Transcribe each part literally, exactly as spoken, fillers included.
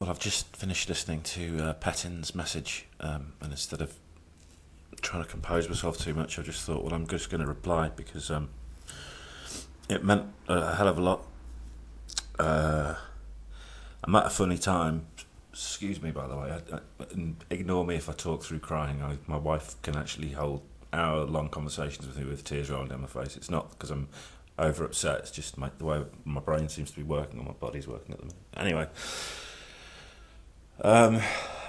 Well, I've just finished listening to uh, Petin's message, um, and instead of trying to compose myself too much, I just thought, well, I'm just going to reply because um, it meant a hell of a lot. Uh, I'm at a funny time. Excuse me, by the way. I, I, ignore me if I talk through crying. I, my wife can actually hold hour-long conversations with me with tears rolling down my face. It's not because I'm over upset. It's just my, the way my brain seems to be working, or my body's working at the minute. Anyway. Um,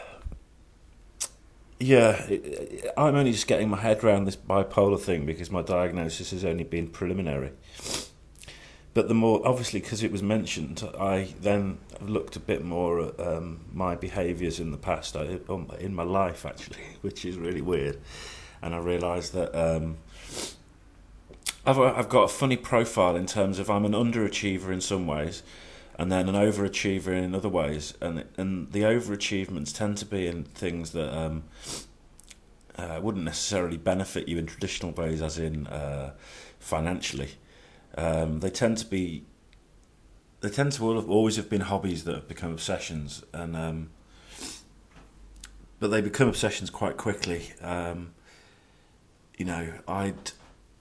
yeah, it, it, I'm only just getting my head around this bipolar thing because my diagnosis has only been preliminary. But the more, obviously, because it was mentioned, I then looked a bit more at um, my behaviours in the past, I, in my life actually, which is really weird. And I realised that um, I've, I've got a funny profile in terms of I'm an underachiever in some ways, and then an overachiever in other ways, and and the overachievements tend to be in things that um, uh, wouldn't necessarily benefit you in traditional ways, as in uh, financially. Um, they tend to be, they tend to always have been hobbies that have become obsessions, and um, but they become obsessions quite quickly. Um, you know, I'd.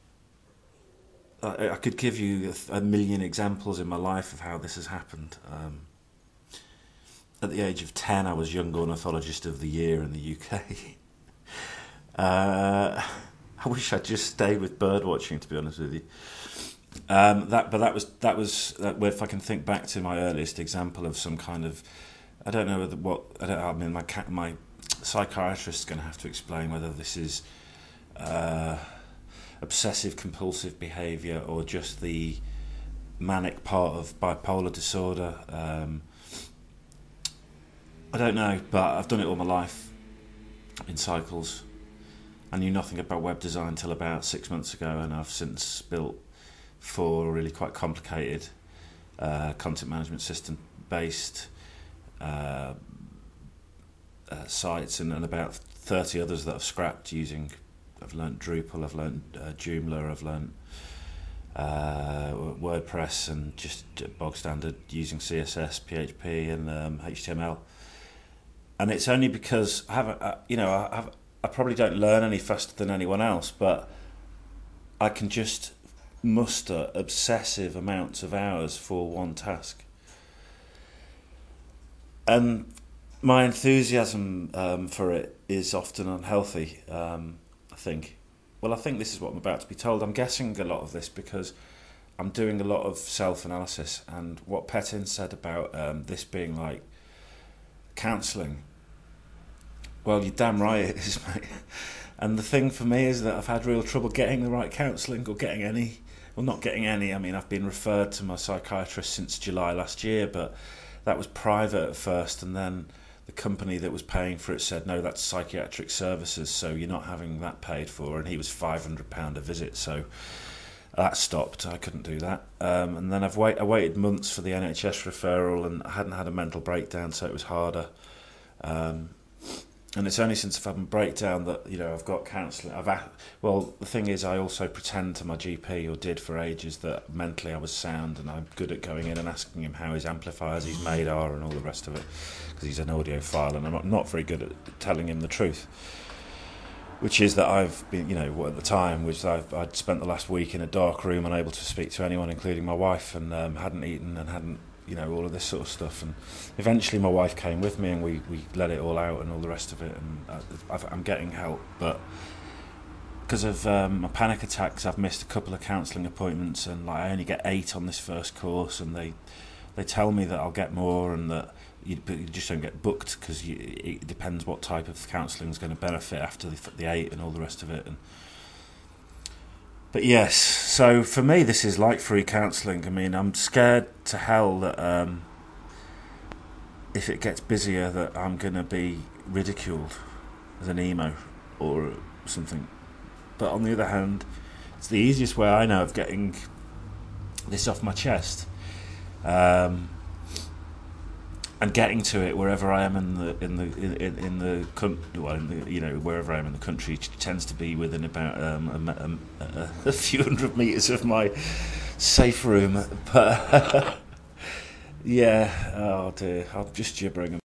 I could give you a million examples in my life of how this has happened. Um, at the age of ten, I was Young Ornithologist of the Year in the U K. uh, I wish I'd just stayed with bird watching, to be honest with you. Um, that, but that was that was that, if I can think back to my earliest example of some kind of, I don't know whether what I don't. I mean, my my psychiatrist is going to have to explain whether this is. Uh, obsessive compulsive behaviour or just the manic part of bipolar disorder. Um, I don't know, but I've done it all my life in cycles. I knew nothing about web design until about six months ago, and I've since built four really quite complicated uh, content management system based uh, uh, sites, and, and about thirty others that I've scrapped using. I've learnt Drupal, I've learnt uh, Joomla, I've learnt uh, WordPress, and just bog standard using C S S, P H P, and um, H T M L. And it's only because I haven't, uh, you know, I, have, I probably don't learn any faster than anyone else, but I can just muster obsessive amounts of hours for one task. And my enthusiasm um, for it is often unhealthy. Um, I think. Well, I think this is what I'm about to be told. I'm guessing a lot of this because I'm doing a lot of self-analysis, and what Petin said about um, this being like counselling. Well, you're damn right it is, mate. And the thing for me is that I've had real trouble getting the right counselling or getting any. Well, not getting any. I mean, I've been referred to my psychiatrist since July last year, but that was private at first, and then the company that was paying for it said, no, that's psychiatric services, so you're not having that paid for, and he was five hundred pounds a visit, so that stopped. I couldn't do that. Um, and then I've wait, I waited months for the N H S referral, and I hadn't had a mental breakdown, so it was harder. Um, and it's only since I've had a breakdown that, you know, I've got counselling. I've had, well, the thing is, I also pretend to my G P, or did for ages, that mentally I was sound, and I'm good at going in and asking him how his amplifiers he's made are and all the rest of it, because he's an audiophile, and I'm not, not very good at telling him the truth, which is that I've been, you know, at the time, which I've, I'd spent the last week in a dark room, unable to speak to anyone, including my wife, and um, hadn't eaten and hadn't, you know, all of this sort of stuff. And eventually my wife came with me, and we, we let it all out and all the rest of it, and I, I've, I'm getting help, but because of um, my panic attacks, I've missed a couple of counselling appointments, and like I only get eight on this first course, and they they tell me that I'll get more, and that you, but you just don't get booked because it depends what type of counselling is going to benefit after the, the eight and all the rest of it. And but yes, so for me this is like free counselling. I mean, I'm scared to hell that um, if it gets busier, that I'm going to be ridiculed as an emo or something. But on the other hand, it's the easiest way I know of getting this off my chest. Um, and getting to it wherever I am in the in the in, in the country, well, in the, you know, wherever I am in the country, tends to be within about um, a, a, a few hundred meters of my safe room. But yeah, oh dear, I'm just gibbering.